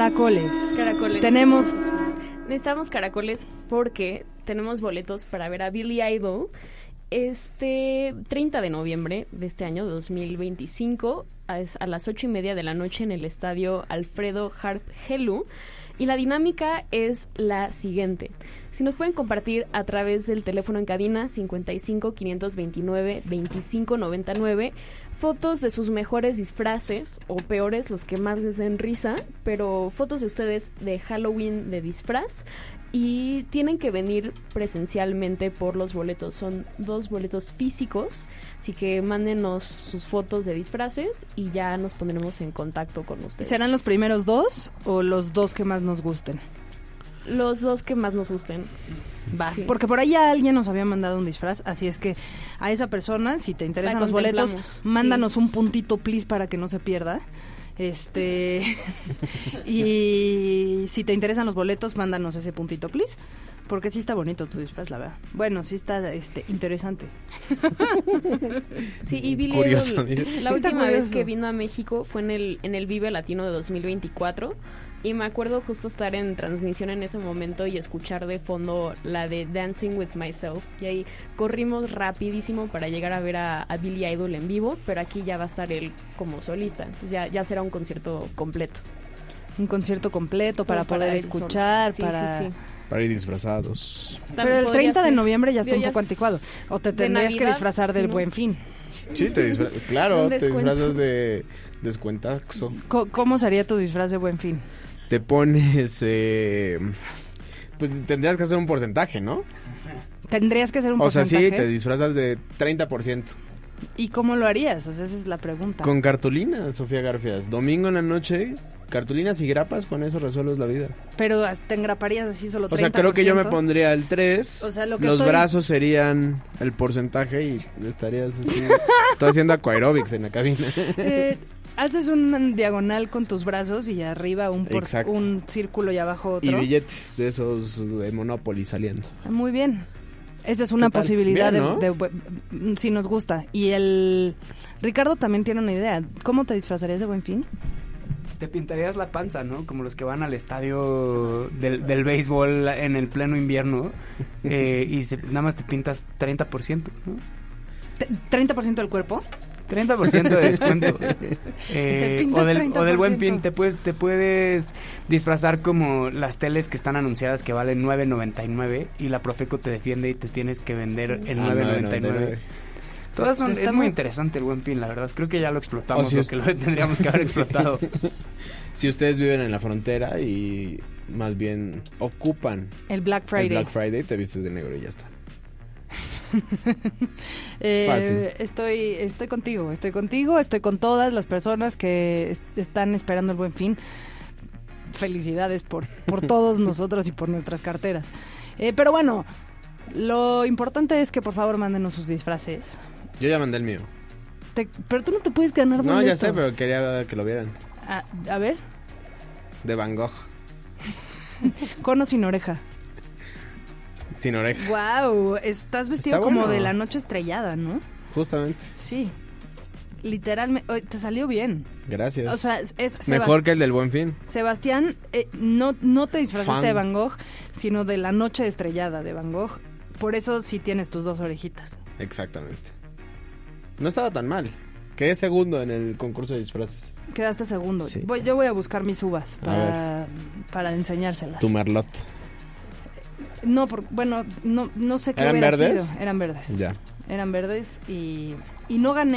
Caracoles. Caracoles. Necesitamos caracoles porque tenemos boletos para ver a Billy Idol este 30 de noviembre de este año 2025 a las 8:30 de la noche en el estadio Alfredo Harp Helú. Y la dinámica es la siguiente. Si nos pueden compartir a través del teléfono en cabina 55 529 2599 fotos de sus mejores disfraces o peores, los que más les den risa, pero fotos de ustedes de Halloween de disfraz, y tienen que venir presencialmente por los boletos. Son 2 boletos físicos, así que mándenos sus fotos de disfraces y ya nos pondremos en contacto con ustedes. ¿Serán los primeros 2 o los 2 que más nos gusten? Los 2 que más nos gusten. Va, sí. Porque por ahí ya alguien nos había mandado un disfraz, así es que a esa persona, si te interesan los boletos, mándanos un puntito, please, para que no se pierda. Y si te interesan los boletos, mándanos ese puntito, please, porque sí está bonito tu disfraz, la verdad. Bueno, sí está interesante. Sí, y Billy Idol, la última vez que vino a México fue en el Vive Latino de 2024. Y me acuerdo justo estar en transmisión en ese momento y escuchar de fondo la de Dancing With Myself. Y ahí corrimos rapidísimo para llegar a ver a Billy Idol en vivo, pero aquí ya va a estar él como solista. Entonces ya será un concierto completo. Un concierto completo para poder escuchar, sí. Para ir disfrazados. Pero el 30 de noviembre ya está un poco anticuado. O te tendrías que disfrazar del Buen Fin. Sí, claro, te disfrazas de descuentaxo. ¿Cómo sería tu disfraz de Buen Fin? Te pones, pues tendrías que hacer un porcentaje, ¿no? Tendrías que hacer un porcentaje. O sea, sí, te disfrazas de 30%. ¿Y cómo lo harías? O sea, esa es la pregunta. Con cartulinas, Sofía Garfias. Domingo en la noche, cartulinas y grapas, con eso resuelves la vida. Pero te engraparías así solo 30%. O sea, creo que yo me pondría el 3. O sea, los brazos serían el porcentaje y estarías así. Estoy haciendo aquaerobics en la cabina. Haces un diagonal con tus brazos y arriba un círculo y abajo otro. Y billetes de esos de Monopoly saliendo. Muy bien. Esa es una posibilidad. Bien, ¿no? Si nos gusta. Y Ricardo también tiene una idea. ¿Cómo te disfrazarías de Buen Fin? Te pintarías la panza, ¿no? Como los que van al estadio del béisbol en el pleno invierno y nada más te pintas 30%, ¿no? ¿30% del cuerpo? 30% de descuento. O del Buen Fin, te puedes disfrazar como las teles que están anunciadas que valen $9.99 y la Profeco te defiende y te tienes que vender el $9.99. Todas es muy interesante el Buen Fin, la verdad. Creo que ya lo explotamos, lo tendríamos que haber explotado. Si ustedes viven en la frontera y más bien ocupan el Black Friday, te vistes de negro y ya está. Estoy contigo, estoy con todas las personas que están esperando el Buen Fin. Felicidades por todos nosotros y por nuestras carteras. Pero bueno, lo importante es que por favor mándenos sus disfraces. Yo ya mandé el mío. Pero tú no te puedes ganar boletos. No, ya sé, pero quería que lo vieran. A ver. De Van Gogh. Con o sin oreja. Sin oreja. Wow, estás vestido como de la noche estrellada, ¿no? Justamente. Sí. Literalmente, te salió bien. Gracias. O sea, es mejor que el del Buen Fin. Sebastián, no te disfrazaste de Van Gogh, sino de la noche estrellada de Van Gogh. Por eso sí tienes tus 2 orejitas. Exactamente. No estaba tan mal. Quedé segundo en el concurso de disfraces. Quedaste segundo. Sí. Yo voy a buscar mis uvas para enseñárselas. Tu merlot. No, no sé qué ¿Eran hubiera verdes? sido. Eran verdes. Ya. Eran verdes y no gané.